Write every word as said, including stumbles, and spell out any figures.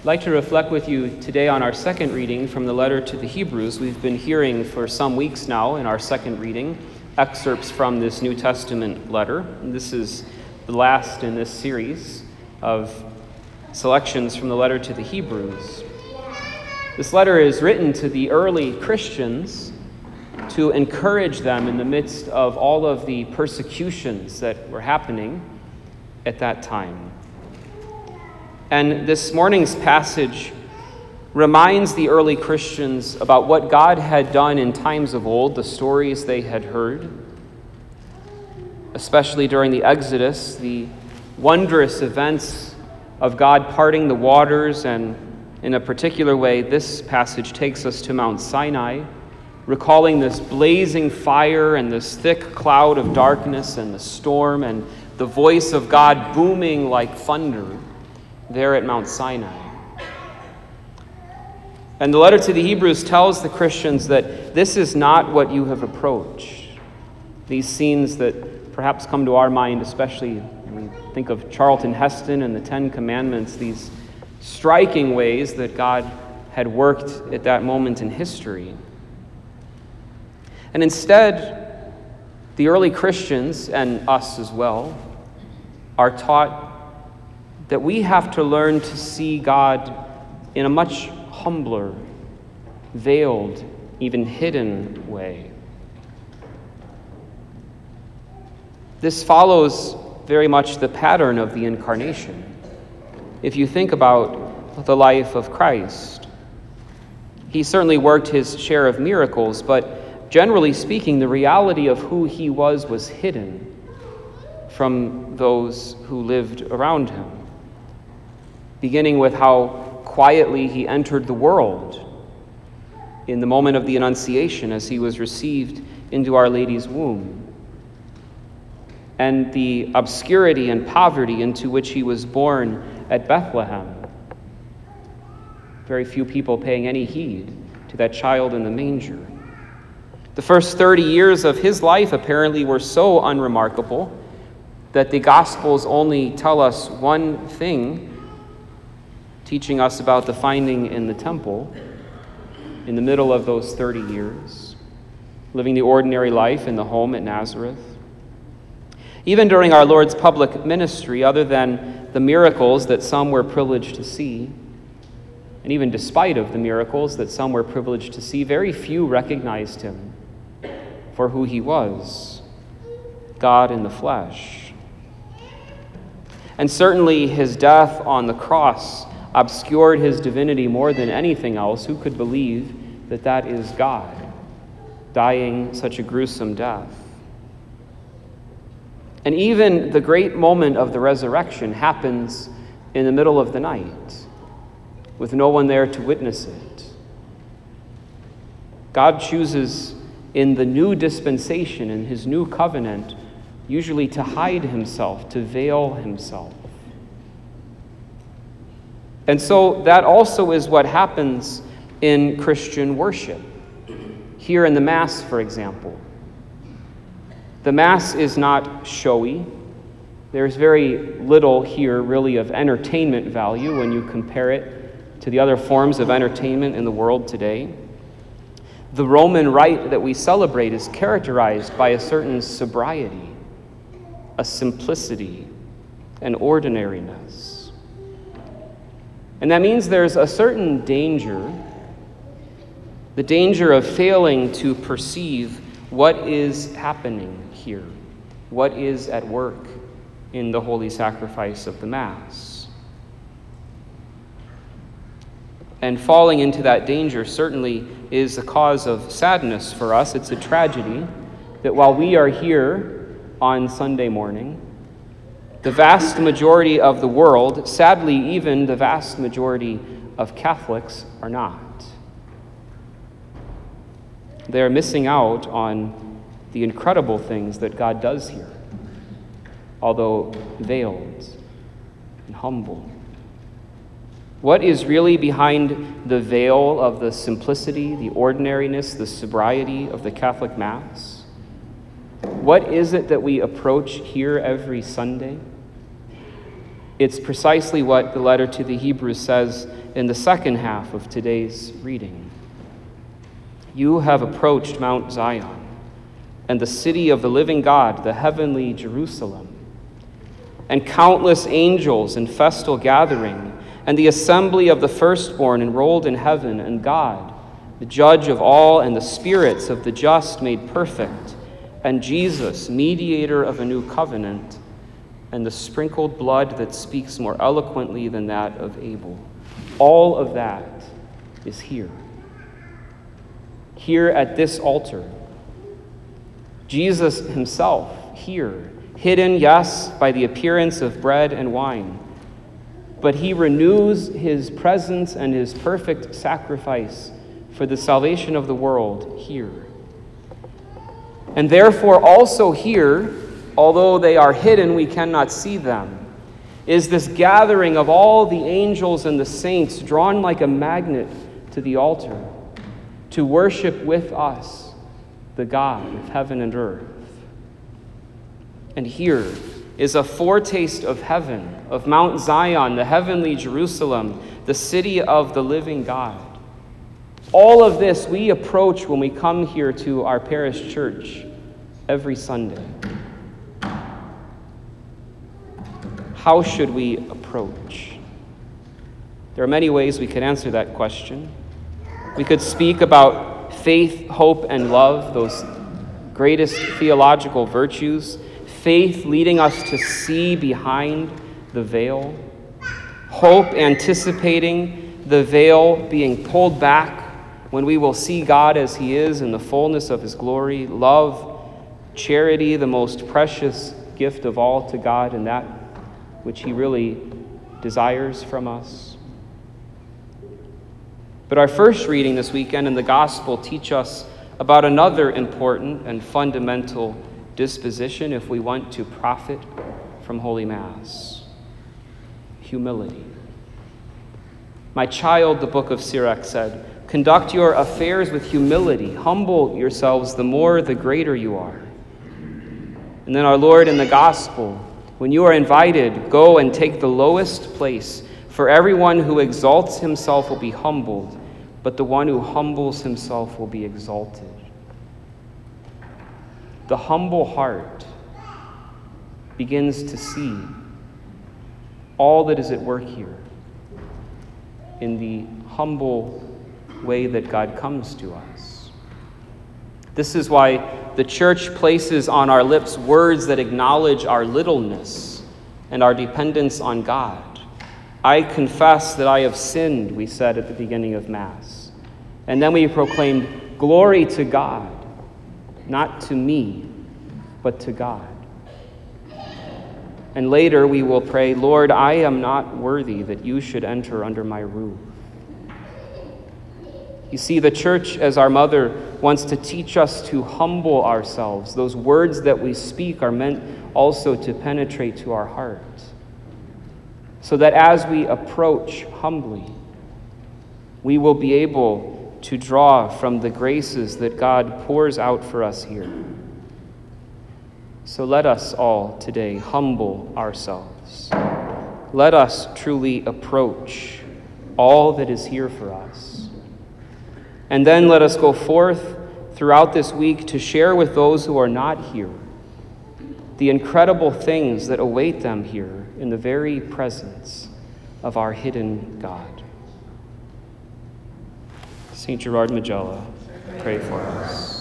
I'd like to reflect with you today on our second reading from the letter to the Hebrews. We've been hearing for some weeks now in our second reading excerpts from this New Testament letter. And this is the last in this series of selections from the letter to the Hebrews. This letter is written to the early Christians to encourage them in the midst of all of the persecutions that were happening at that time. And this morning's passage reminds the early Christians about what God had done in times of old, the stories they had heard, especially during the Exodus, the wondrous events of God parting the waters, and in a particular way, this passage takes us to Mount Sinai, recalling this blazing fire and this thick cloud of darkness and the storm and the voice of God booming like thunder there at Mount Sinai. And the letter to the Hebrews tells the Christians that this is not what you have approached. These scenes that perhaps come to our mind, especially when we think of Charlton Heston and the Ten Commandments, these striking ways that God had worked at that moment in history. And instead, the early Christians, and us as well, are taught that we have to learn to see God in a much humbler, veiled, even hidden way. This follows very much the pattern of the incarnation. If you think about the life of Christ, he certainly worked his share of miracles, but generally speaking, the reality of who he was was hidden from those who lived around him. Beginning with how quietly he entered the world in the moment of the Annunciation as he was received into Our Lady's womb, and the obscurity and poverty into which he was born at Bethlehem. Very few people paying any heed to that child in the manger. The first thirty years of his life apparently were so unremarkable that the Gospels only tell us one thing, teaching us about the finding in the temple in the middle of those thirty years, living the ordinary life in the home at Nazareth. Even during our Lord's public ministry, other than the miracles that some were privileged to see, and even despite of the miracles that some were privileged to see, very few recognized him for who he was, God in the flesh. And certainly his death on the cross obscured his divinity more than anything else. Who could believe that that is God, dying such a gruesome death? And even the great moment of the resurrection happens in the middle of the night, with no one there to witness it. God chooses in the new dispensation, in his new covenant, usually to hide himself, to veil himself. And so that also is what happens in Christian worship. Here in the Mass, for example. The Mass is not showy. There's very little here really of entertainment value when you compare it to the other forms of entertainment in the world today. The Roman rite that we celebrate is characterized by a certain sobriety, a simplicity, an ordinariness. And that means there's a certain danger, the danger of failing to perceive what is happening here, what is at work in the holy sacrifice of the Mass. And falling into that danger certainly is a cause of sadness for us. It's a tragedy that while we are here on Sunday morning, the vast majority of the world, sadly even the vast majority of Catholics, are not. They are missing out on the incredible things that God does here, although veiled and humble. What is really behind the veil of the simplicity, the ordinariness, the sobriety of the Catholic Mass? What is it that we approach here every Sunday? It's precisely what the letter to the Hebrews says in the second half of today's reading. You have approached Mount Zion and the city of the living God, the heavenly Jerusalem, and countless angels in festal gathering, and the assembly of the firstborn enrolled in heaven, and God, the judge of all, and the spirits of the just made perfect, and Jesus, mediator of a new covenant, and the sprinkled blood that speaks more eloquently than that of Abel. All of that is here. Here at this altar. Jesus himself here, hidden, yes, by the appearance of bread and wine, but he renews his presence and his perfect sacrifice for the salvation of the world here. And therefore also here, although they are hidden, we cannot see them, is this gathering of all the angels and the saints drawn like a magnet to the altar to worship with us the God of heaven and earth. And here is a foretaste of heaven, of Mount Zion, the heavenly Jerusalem, the city of the living God. All of this we approach when we come here to our parish church every Sunday. How should we approach? There are many ways we could answer that question. We could speak about faith, hope, and love, those greatest theological virtues. Faith leading us to see behind the veil. Hope anticipating the veil being pulled back when we will see God as he is in the fullness of his glory. Love, charity, the most precious gift of all to God, and that which he really desires from us. But our first reading this weekend in the gospel teach us about another important and fundamental disposition if we want to profit from Holy Mass: humility. My child, the book of Sirach said, conduct your affairs with humility. Humble yourselves, the more the greater you are. And then our Lord in the gospel, when you are invited, go and take the lowest place. For everyone who exalts himself will be humbled, but the one who humbles himself will be exalted. The humble heart begins to see all that is at work here in the humble way that God comes to us. This is why the church places on our lips words that acknowledge our littleness and our dependence on God. I confess that I have sinned, we said at the beginning of Mass. And then we proclaimed, glory to God, not to me, but to God. And later we will pray, Lord, I am not worthy that you should enter under my roof. You see, the church, as our mother, wants to teach us to humble ourselves. Those words that we speak are meant also to penetrate to our heart, so that as we approach humbly, we will be able to draw from the graces that God pours out for us here. So let us all today humble ourselves. Let us truly approach all that is here for us. And then let us go forth throughout this week to share with those who are not here the incredible things that await them here in the very presence of our hidden God. Saint Gerard Majella, pray for us.